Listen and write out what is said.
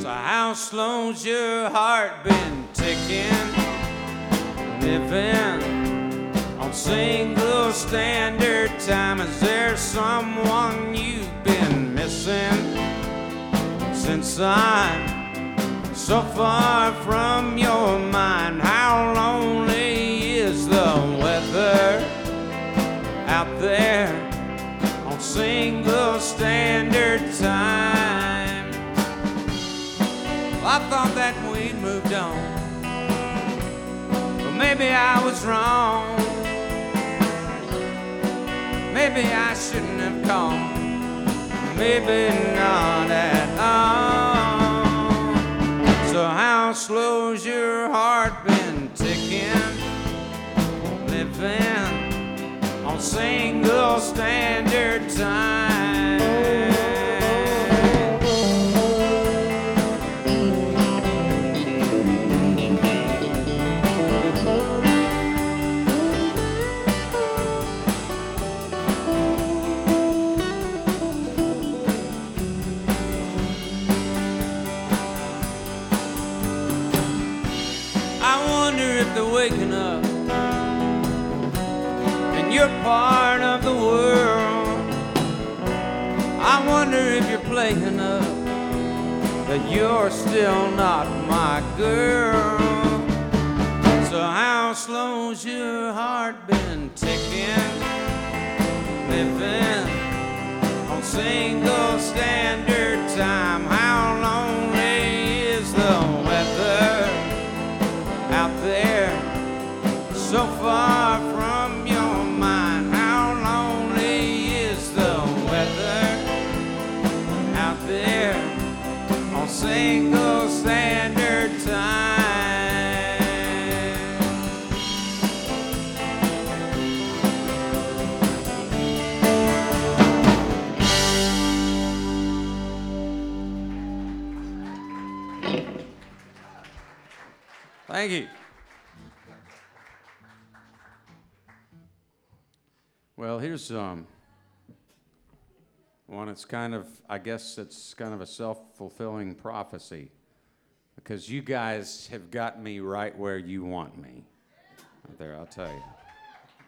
So how slow's your heart been ticking? Living on single standard time. Is there someone you've been missing? Since I'm so far from your mind, how lonely is the weather out there on single standard time? Well, I thought that we'd moved on, but maybe I was wrong. Maybe I shouldn't have come. Maybe not at all. So how slow's your heart been ticking? Living on single standard time. They're waking up and you're part of the world. I wonder if you're playing up that you're still not my girl. So how slow's your heart been ticking? Living on single standard time. How lonely is the weather out there, so far from your mind? How lonely is the weather out there on single standard time? Thank you. Well, here's one. It's kind of, I guess it's kind of a self-fulfilling prophecy, because you guys have got me right where you want me. Out there, I'll tell you.